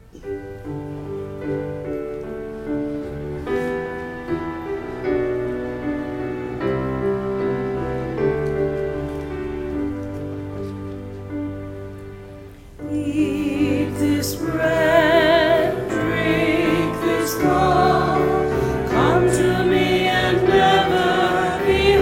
Eat this bread, drink this cup, come to me and never be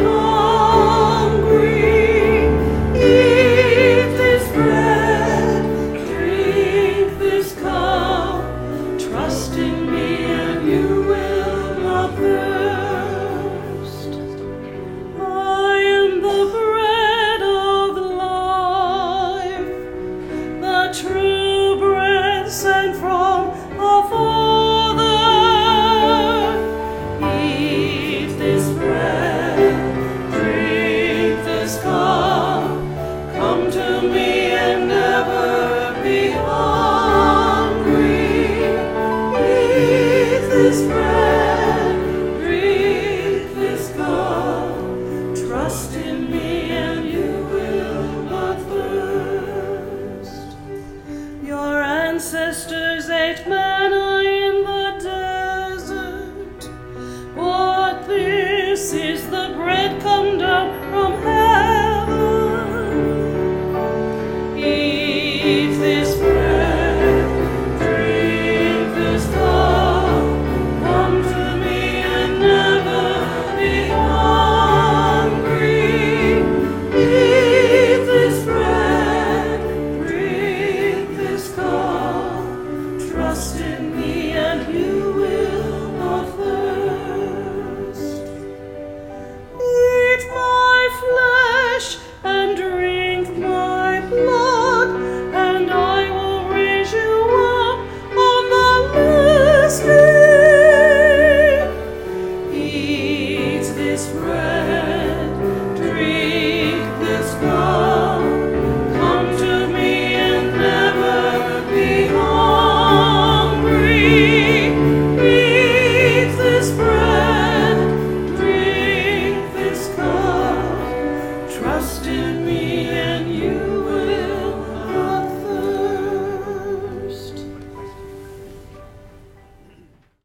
hungry. Eat this bread, drink this cup, trust in me and you will not thirst. I am the bread of life, the true bread sent from our Father. Eat this bread, drink this cup, come to me and never be hungry. Eat this bread, drink this cup, trust in me and you will not thirst. Your ancestors ate manna in the desert, but this is the bread come down from heaven. Eat this bread, drink this cup, come to me and never be hungry. Eat this bread, drink this cup, trust in me and you will not thirst. Eat my flesh and drink my blood, and I will raise you up on the last day. Eat this bread, drink this cup, come to me and never be hungry. Eat this bread, drink this cup, trust in me and